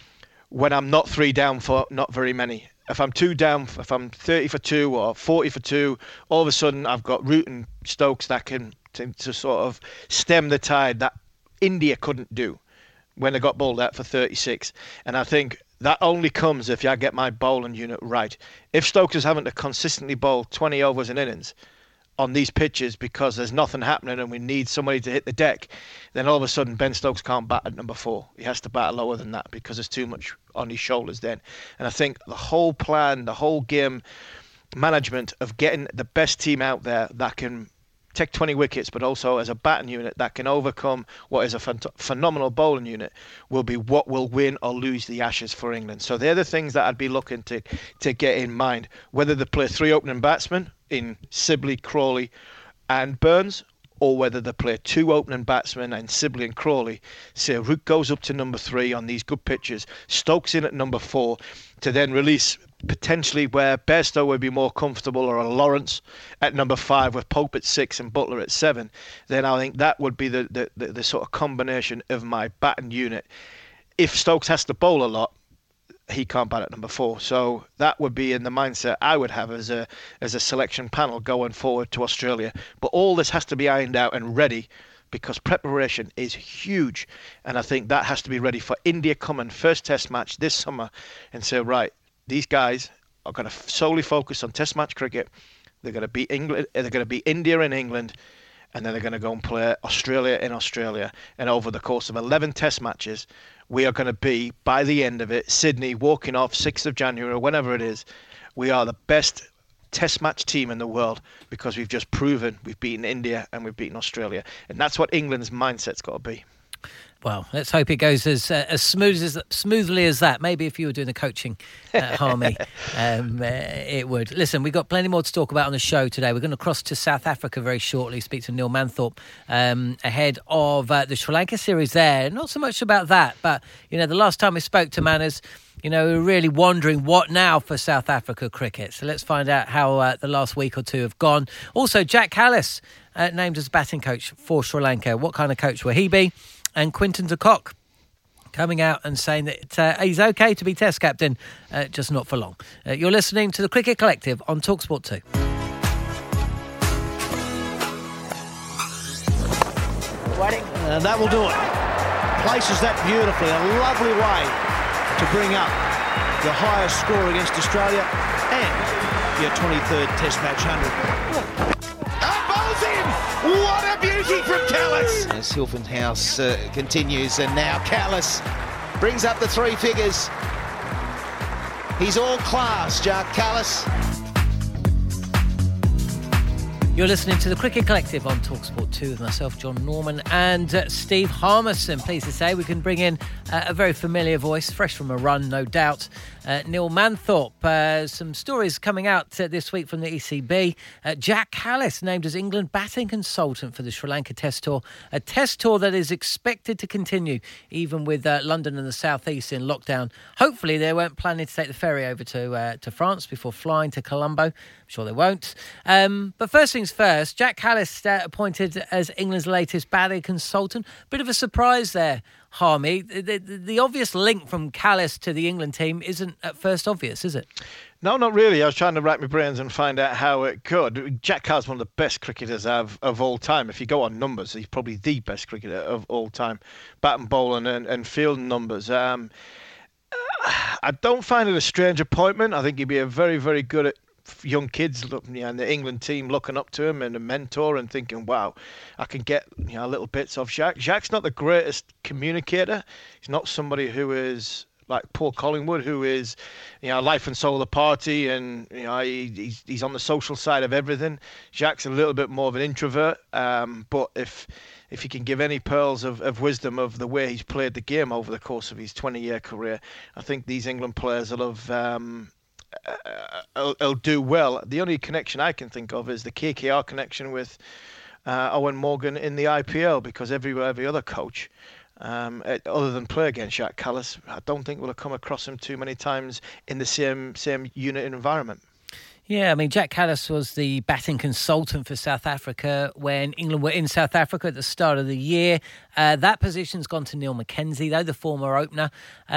when I'm not 3 down for not very many. If I'm 2 down, if I'm 30 for 2 or 40 for 2, all of a sudden I've got Root and Stokes that can to sort of stem the tide that India couldn't do when they got bowled out for 36. And I think that only comes if I get my bowling unit right. If Stokes is having to consistently bowl 20 overs an innings on these pitches because there's nothing happening and we need somebody to hit the deck, then all of a sudden Ben Stokes can't bat at number 4. He has to bat lower than that because there's too much on his shoulders then. And I think the whole plan, the whole game management of getting the best team out there that can take 20 wickets, but also as a batting unit that can overcome what is a phenomenal bowling unit, will be what will win or lose the Ashes for England. So they're the things that I'd be looking to get in mind. Whether they play 3 opening batsmen in Sibley, Crawley and Burns, or whether they play 2 opening batsmen and Sibley and Crawley. Say Root goes up to number 3 on these good pitches, Stokes in at number 4, to then release potentially where Bairstow would be more comfortable, or a Lawrence at number 5 with Pope at 6 and Butler at 7. Then I think that would be the sort of combination of my batting unit. If Stokes has to bowl a lot, he can't bat at number 4. So that would be in the mindset I would have as a selection panel going forward to Australia. But all this has to be ironed out and ready, because preparation is huge. And I think that has to be ready for India coming first test match this summer and say, right, these guys are going to solely focus on test match cricket. They're going to beat England. They're going to beat India in England, and then they're going to go and play Australia in Australia. And over the course of 11 test matches, we are going to be, by the end of it, Sydney walking off 6th of January or whenever it is, we are the best test match team in the world, because we've just proven we've beaten India and we've beaten Australia. And that's what England's mindset's got to be. Well, let's hope it goes as smoothly as that. Maybe if you were doing the coaching, Harmy, it would. Listen, we've got plenty more to talk about on the show today. We're going to cross to South Africa very shortly, speak to Neil Manthorpe ahead of the Sri Lanka series there. Not so much about that, but, the last time we spoke to Manners, we were really wondering what now for South Africa cricket. So let's find out how the last week or two have gone. Also, Jack Kallis named as batting coach for Sri Lanka. What kind of coach will he be? And Quinton de Kock coming out and saying that he's okay to be Test captain, just not for long. You're listening to the Cricket Collective on TalkSport 2. And that will do it. Places that beautifully. A lovely way to bring up the highest score against Australia and your 23rd Test match 100. Bowls in! What a beauty from Kallis! As Hilfenhaus continues, and now Kallis brings up the three figures. He's all class, Jack Kallis. You're listening to the Cricket Collective on TalkSport 2 with myself, John Norman, and Steve Harmison. Pleased to say we can bring in a very familiar voice, fresh from a run, no doubt. Neil Manthorpe. Some stories coming out this week from the ECB. Jack Kallis named as England batting consultant for the Sri Lanka Test Tour. A Test Tour that is expected to continue, even with London and the South East in lockdown. Hopefully they weren't planning to take the ferry over to France before flying to Colombo. I'm sure they won't. But first things first, Jack Kallis appointed as England's latest batting consultant. Bit of a surprise there, Harmy. The obvious link from Kallis to the England team isn't at first obvious, is it? No, not really. I was trying to rack my brains and find out how it could. Jack Kallis is one of the best cricketers of all time. If you go on numbers, he's probably the best cricketer of all time. Batting, bowling and fielding numbers. I don't find it a strange appointment. I think he'd be a very, very good at young kids and the England team looking up to him and a mentor and thinking, wow, I can get little bits of Jack. Jack's not the greatest communicator. He's not somebody who is like Paul Collingwood, who is life and soul of the party, and he's on the social side of everything. Jack's a little bit more of an introvert, but if he can give any pearls of wisdom of the way he's played the game over the course of his 20-year career, I think these England players will have will do well. The only connection I can think of is the KKR connection with Owen Morgan in the IPL, because every other coach, other than play against Jack Kallis, I don't think we'll have come across him too many times in the same unit environment. Yeah, I mean, Jack Kallis was the batting consultant for South Africa when England were in South Africa at the start of the year. That position's gone to Neil Mackenzie, though, the former opener.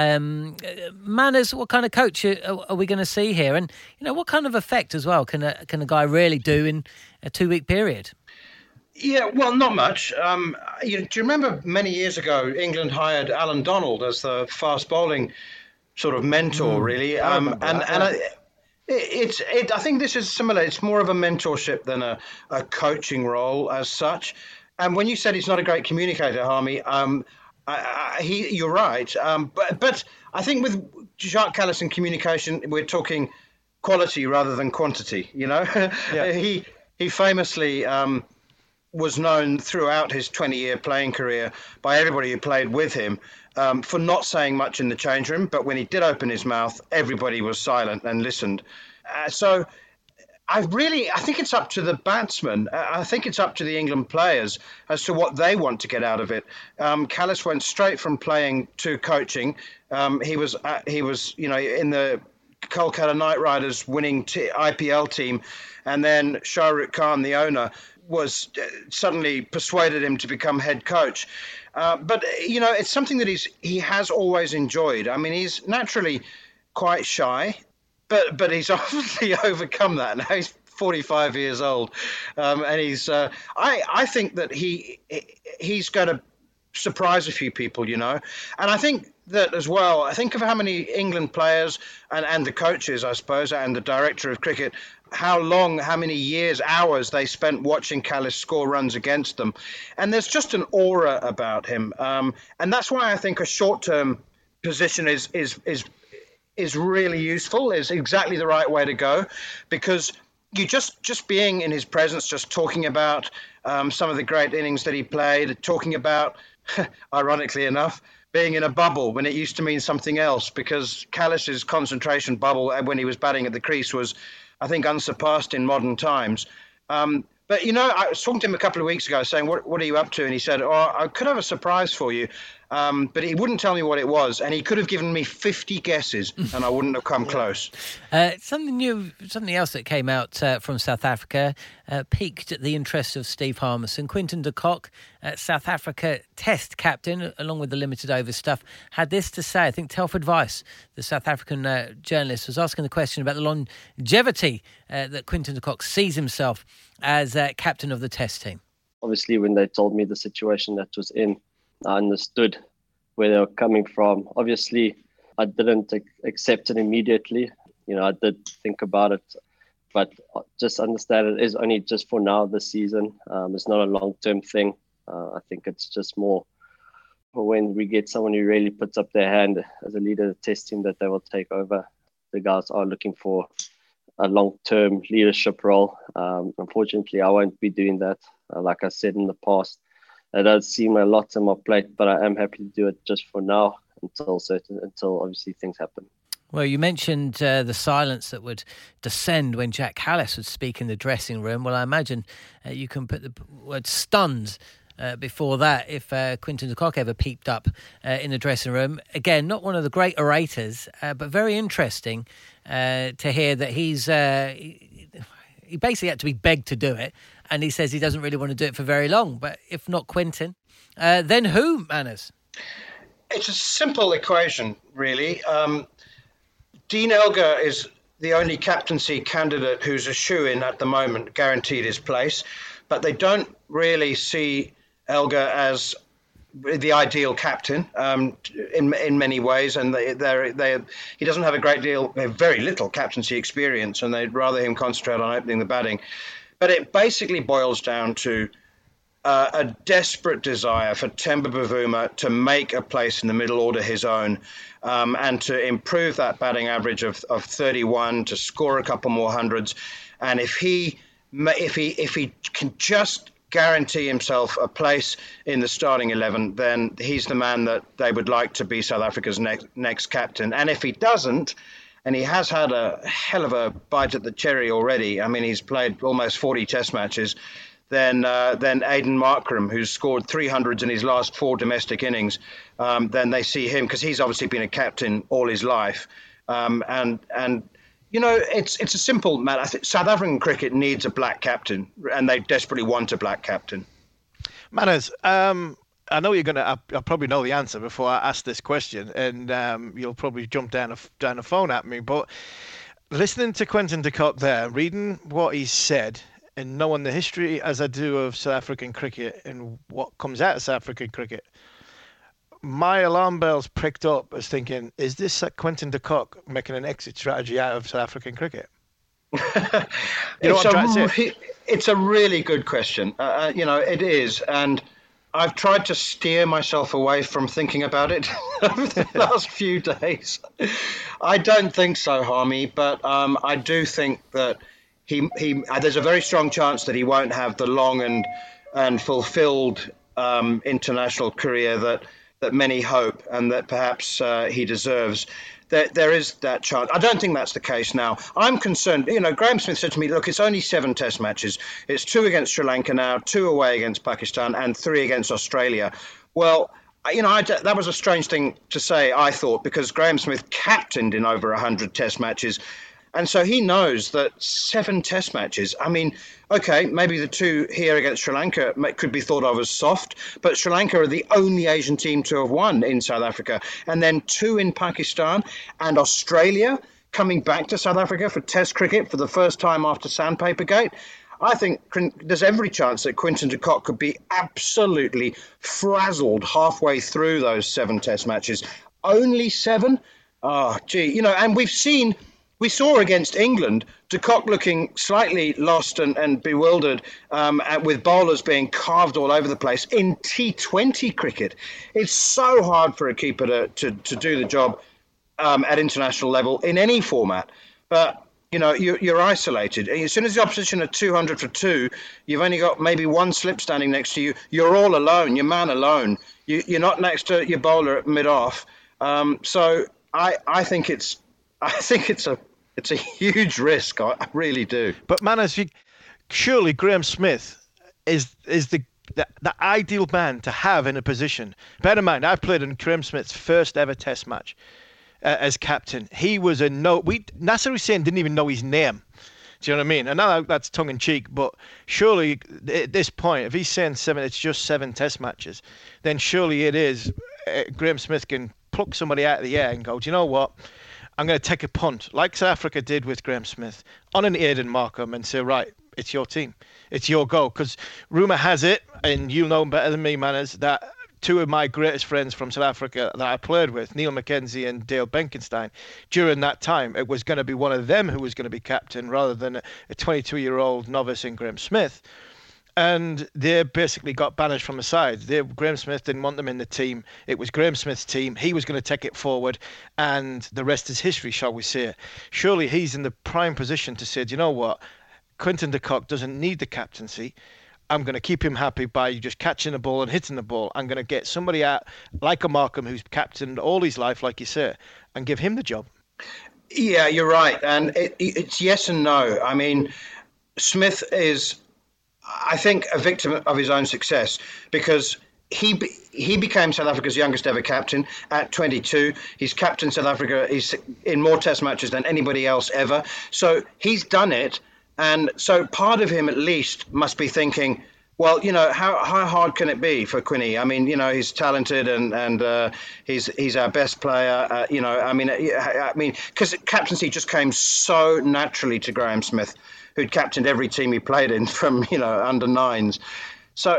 Manners, what kind of coach are we going to see here? And, what kind of effect as well can a guy really do in a 2-week period? Yeah, well, not much. Do you remember many years ago, England hired Alan Donald as the fast bowling sort of mentor, really? I think this is similar. It's more of a mentorship than a coaching role as such. And when you said he's not a great communicator, Harmy, you're right. But I think with Jacques Kallis in communication, we're talking quality rather than quantity. Yeah. He famously was known throughout his 20-year playing career by everybody who played with him for not saying much in the change room, but when he did open his mouth, everybody was silent and listened. So I think it's up to the batsmen. I think it's up to the England players as to what they want to get out of it. Kallis went straight from playing to coaching. He was in the Kolkata Knight Riders winning IPL team, and then Shah Rukh Khan, the owner, was suddenly persuaded him to become head coach. But it's something that he has always enjoyed. I mean, he's naturally quite shy, but he's obviously overcome that now. He's 45 years old, and he's. I think that he's going to surprise a few people, and I think that as well. I think of how many England players and the coaches, I suppose, and the director of cricket, how many years, hours they spent watching Kallis score runs against them. And there's just an aura about him. And that's why I think a short-term position is really useful, is exactly the right way to go, because you just being in his presence, just talking about some of the great innings that he played, talking about ironically enough, being in a bubble when it used to mean something else, because Kallis's concentration bubble when he was batting at the crease was, I think, unsurpassed in modern times. But, you know, I was talking to him a couple of weeks ago saying, what are you up to? And he said, I could have a surprise for you. But he wouldn't tell me what it was. And he could have given me 50 guesses and I wouldn't have come close. Something else that came out from South Africa piqued the interest of Steve Harmison. Quinton de Kock, South Africa Test captain, along with the limited over stuff, had this to say. I think Telford Weiss, the South African journalist, was asking the question about the longevity that Quinton de Kock sees himself as captain of the Test team. Obviously, when they told me the situation that was in, I understood where they were coming from. Obviously, I didn't accept it immediately. You know, I did think about it, but just understand it is only just for now this season. It's not a long-term thing. I think it's just more for when we get someone who really puts up their hand as a leader of the Test team that they will take over. The guys are looking for a long-term leadership role. Unfortunately, I won't be doing that. Like I said in the past, it does seem a lot on my plate, but I am happy to do it just for now until obviously things happen. Well, you mentioned the silence that would descend when Jack Kallis would speak in the dressing room. Well, I imagine you can put the word stunned before that if Quinton de Kock ever peeped up in the dressing room. Again, not one of the great orators, but very interesting to hear that he basically had to be begged to do it. And he says he doesn't really want to do it for very long. But if not Quinton, then who, Manners? It's a simple equation, really. Dean Elgar is the only captaincy candidate who's a shoo-in at the moment, guaranteed his place. But they don't really see Elgar as the ideal captain in many ways. And he doesn't have very little captaincy experience, and they'd rather him concentrate on opening the batting. But it basically boils down to a desperate desire for Temba Bavuma to make a place in the middle order his own, and to improve that batting average of 31, to score a couple more hundreds. And if he can just guarantee himself a place in the starting 11, then he's the man that they would like to be South Africa's next captain. And if he doesn't, and he has had a hell of a bite at the cherry already. I mean, he's played almost 40 Test matches. Then Aiden Markram, who's scored 300s in his last 4 domestic innings, then they see him, because he's obviously been a captain all his life. And you know, it's a simple matter. I think South African cricket needs a black captain, and they desperately want a black captain. Manners, I know you're I probably know the answer before I ask this question, and you'll probably jump down the phone at me. But listening to Quinton de Kock there, reading what he said, and knowing the history as I do of South African cricket and what comes out of South African cricket, my alarm bells pricked up as thinking, is this Quinton de Kock making an exit strategy out of South African cricket? You know what I'm trying to say? It's a really good question. You know, it is. And I've tried to steer myself away from thinking about it over the last few days. I don't think so, Harmy, but I do think that there's a very strong chance that he won't have the long and fulfilled international career that many hope, and that perhaps he deserves. There is that chance. I don't think that's the case now. I'm concerned. You know, Graham Smith said to me, look, it's only 7 Test matches. It's 2 against Sri Lanka now, 2 away against Pakistan, and 3 against Australia. Well, you know, that was a strange thing to say, I thought, because Graham Smith captained in over 100 Test matches. And so he knows that 7 Test matches, I mean, okay, maybe the 2 here against Sri Lanka could be thought of as soft, but Sri Lanka are the only Asian team to have won in South Africa. And then 2 in Pakistan, and Australia coming back to South Africa for Test cricket for the first time after Sandpaper Gate. I think there's every chance that Quinton de Kock could be absolutely frazzled halfway through those 7 Test matches. Only 7? Oh, gee, you know, and we saw against England, de Kock looking slightly lost and bewildered, with bowlers being carved all over the place in T20 cricket. It's so hard for a keeper to do the job at international level in any format. But, you know, you're isolated. As soon as the opposition are 200 for 2, you've only got maybe one slip standing next to you. You're all alone. You're man alone. You're not next to your bowler at mid-off. So I think it's a huge risk. I really do. But Manners, surely Graham Smith is the ideal man to have in a position. Bear in mind, I played in Graham Smith's first ever Test match as captain. He was Nasser Hussain didn't even know his name. Do you know what I mean? And now that's tongue in cheek, but surely at this point, if he's saying it's just 7 Test matches, then surely it is. Graham Smith can pluck somebody out of the air and go, do you know what? I'm going to take a punt, like South Africa did with Graham Smith, on an Aidan Markram and say, right, it's your team. It's your go. Because rumour has it, and you know better than me, Manners, that 2 of my greatest friends from South Africa that I played with, Neil McKenzie and Dale Benkenstein, during that time, it was going to be one of them who was going to be captain rather than a 22-year-old novice in Graham Smith. And they basically got banished from the side. Graham Smith didn't want them in the team. It was Graham Smith's team. He was going to take it forward, and the rest is history, shall we say. Surely he's in the prime position to say, do you know what? Quinton de Kock doesn't need the captaincy. I'm going to keep him happy by just catching the ball and hitting the ball. I'm going to get somebody out like a Markram who's captained all his life, like you say, and give him the job. Yeah, you're right. And it's yes and no. I mean, Smith is, I think, a victim of his own success because he became South Africa's youngest ever captain at 22. He's captained South Africa in more Test matches than anybody else ever. So he's done it. And so part of him, at least, must be thinking, well, how hard can it be for Quinny? I mean, he's talented and he's our best player. I mean, because captaincy just came so naturally to Graham Smith, who'd captained every team he played in from, under 9s. So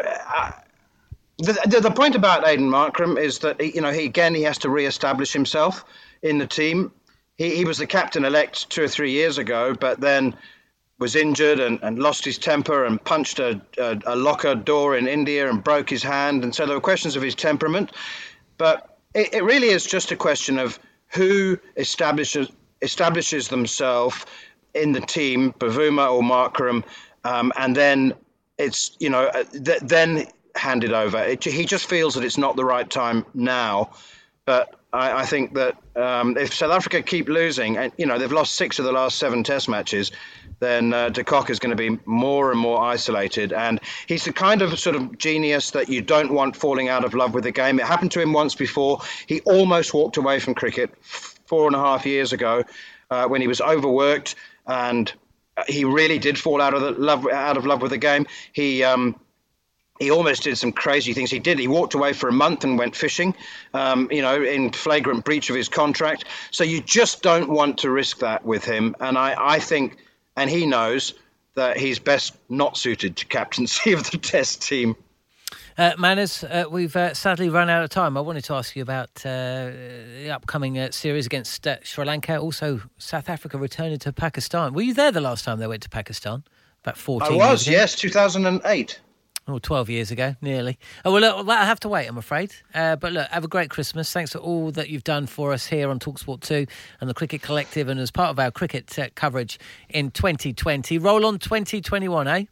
the point about Aidan Markram is that, he has to re-establish himself in the team. He was the captain-elect 2 or 3 years ago, but then was injured and lost his temper and punched a locker door in India and broke his hand. And so there were questions of his temperament. But it really is just a question of who establishes themselves in the team, Bavuma or Markram, and then it's, then hand it over. He just feels that it's not the right time now. But I think that if South Africa keep losing, and they've lost 6 of the last 7 Test matches, then de Kock is going to be more and more isolated. And he's the kind of sort of genius that you don't want falling out of love with the game. It happened to him once before. He almost walked away from cricket 4.5 years ago when he was overworked, and he really did fall out of love with the game. He almost did some crazy things. He walked away for a month and went fishing, in flagrant breach of his contract. So you just don't want to risk that with him. And I think, and he knows, that he's best not suited to captaincy of the Test team. Manners, we've sadly run out of time. I wanted to ask you about the upcoming series against Sri Lanka. Also, South Africa returning to Pakistan. Were you there the last time they went to Pakistan? About 14 years ago? I was, yes, 2008. Oh, 12 years ago, nearly. Oh, well, look, I'll have to wait, I'm afraid. But look, have a great Christmas. Thanks for all that you've done for us here on TalkSport 2 and the Cricket Collective, and as part of our cricket coverage in 2020. Roll on 2021, eh?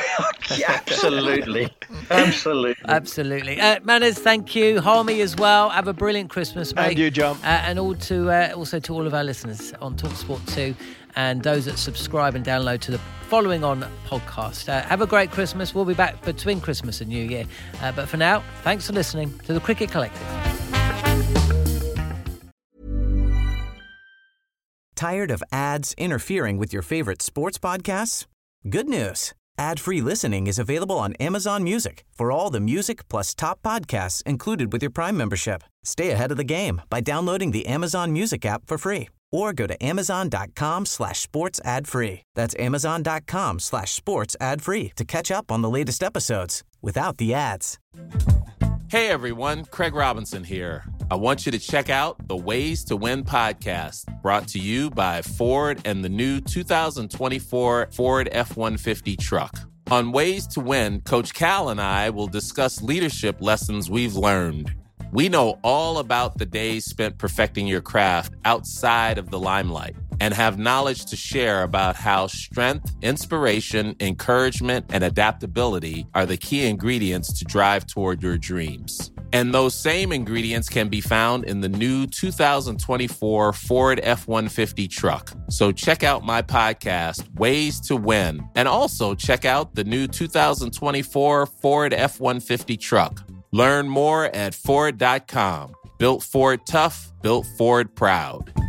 Absolutely. Absolutely. Manners, thank you. Harmy as well. Have a brilliant Christmas, mate. And you, John. And also to all of our listeners on TalkSport 2 and those that subscribe and download to the following on podcast. Have a great Christmas. We'll be back between Christmas and New Year. But for now, thanks for listening to the Cricket Collective. Tired of ads interfering with your favorite sports podcasts? Good news. Ad-free listening is available on Amazon Music for all the music plus top podcasts included with your Prime membership. Stay ahead of the game by downloading the Amazon Music app for free or go to amazon.com/sports ad free. That's amazon.com/sports ad free to catch up on the latest episodes without the ads. Hey everyone, Craig Robinson here. I want you to check out the Ways to Win podcast, brought to you by Ford and the new 2024 Ford F-150 truck. On Ways to Win, Coach Cal and I will discuss leadership lessons we've learned. We know all about the days spent perfecting your craft outside of the limelight and have knowledge to share about how strength, inspiration, encouragement, and adaptability are the key ingredients to drive toward your dreams. And those same ingredients can be found in the new 2024 Ford F-150 truck. So check out my podcast, Ways to Win, and also check out the new 2024 Ford F-150 truck. Learn more at Ford.com. Built Ford tough, built Ford proud.